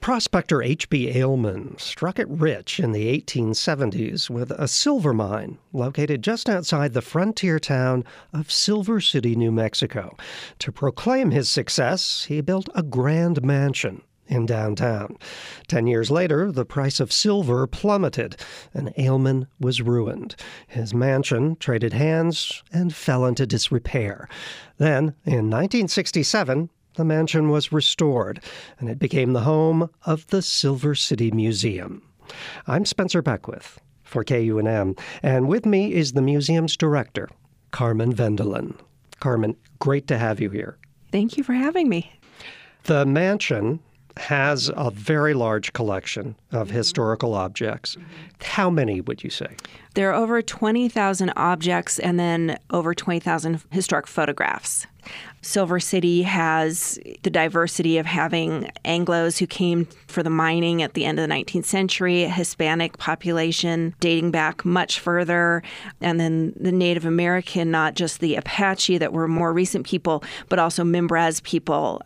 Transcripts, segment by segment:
Prospector H.B. Ailman struck it rich in the 1870s with a silver mine located just outside the frontier town of Silver City, New Mexico. To proclaim his success, he built a grand mansion in downtown. 10 years later, the price of silver plummeted, and Ailman was ruined. His mansion traded hands and fell into disrepair. Then, in 1967, the mansion was restored, and it became the home of the Silver City Museum. I'm Spencer Beckwith for KUNM, and with me is the museum's director, Carmen Vendelin. Carmen, great to have you here. Thank you for having me. The mansion has a very large collection of historical objects. How many would you say? There are over 20,000 objects and then over 20,000 historic photographs. Silver City has the diversity of having Anglos who came for the mining at the end of the 19th century, a Hispanic population dating back much further, and then the Native American, not just the Apache that were more recent people, but also Mimbres people.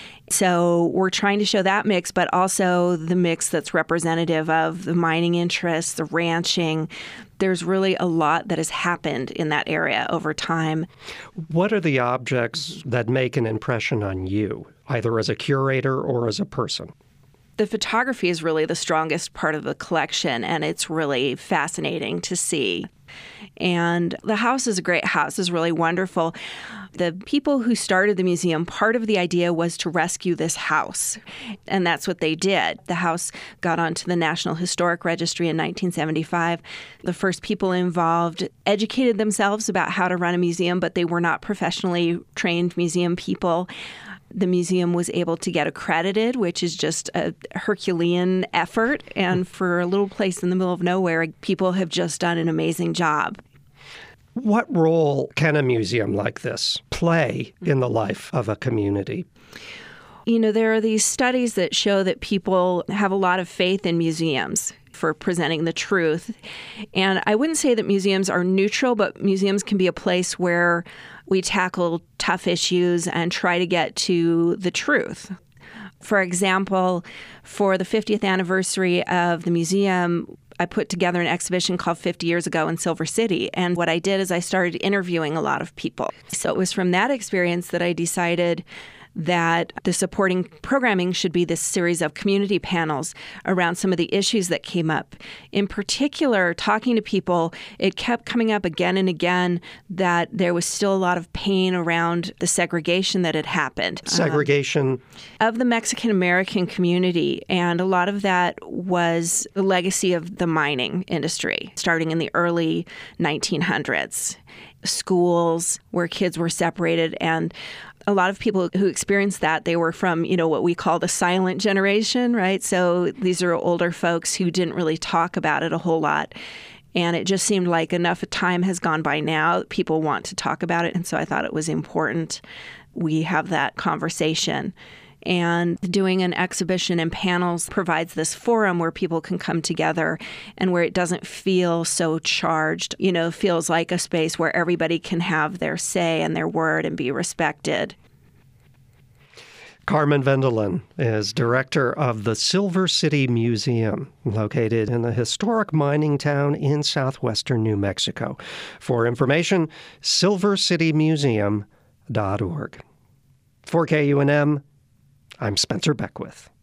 So we're trying to show that mix, but also the mix that's representative of the mining interests, the ranching. There's really a lot that has happened in that area over time. What are the objects that make an impression on you, either as a curator or as a person? The photography is really the strongest part of the collection, and it's really fascinating to see. And the house is a great house. It's really wonderful. The people who started the museum, part of the idea was to rescue this house, and that's what they did. The house got onto the National Historic Registry in 1975. The first people involved educated themselves about how to run a museum, but they were not professionally trained museum people. The museum was able to get accredited, which is just a Herculean effort. And for a little place in the middle of nowhere, people have just done an amazing job. What role can a museum like this play in the life of a community? You know, there are these studies that show that people have a lot of faith in museums for presenting the truth. And I wouldn't say that museums are neutral, but museums can be a place where we tackle tough issues and try to get to the truth. For example, for the 50th anniversary of the museum, I put together an exhibition called 50 Years Ago in Silver City. And what I did is I started interviewing a lot of people. So it was from that experience that I decided that the supporting programming should be this series of community panels around some of the issues that came up. In particular, talking to people, it kept coming up again and again that there was still a lot of pain around the segregation that had happened. Segregation? Of the Mexican-American community. And a lot of that was the legacy of the mining industry, starting in the early 1900s. Schools where kids were separated, and a lot of people who experienced that, they were from, what we call the silent generation, right? So these are older folks who didn't really talk about it a whole lot. And it just seemed like enough time has gone by now. People want to talk about it. And so I thought it was important we have that conversation. And doing an exhibition and panels provides this forum where people can come together and where it doesn't feel so charged, feels like a space where everybody can have their say and their word and be respected. Carmen Vendelin is director of the Silver City Museum, located in a historic mining town in southwestern New Mexico. For information, silvercitymuseum.org. For KUNM, I'm Spencer Beckwith.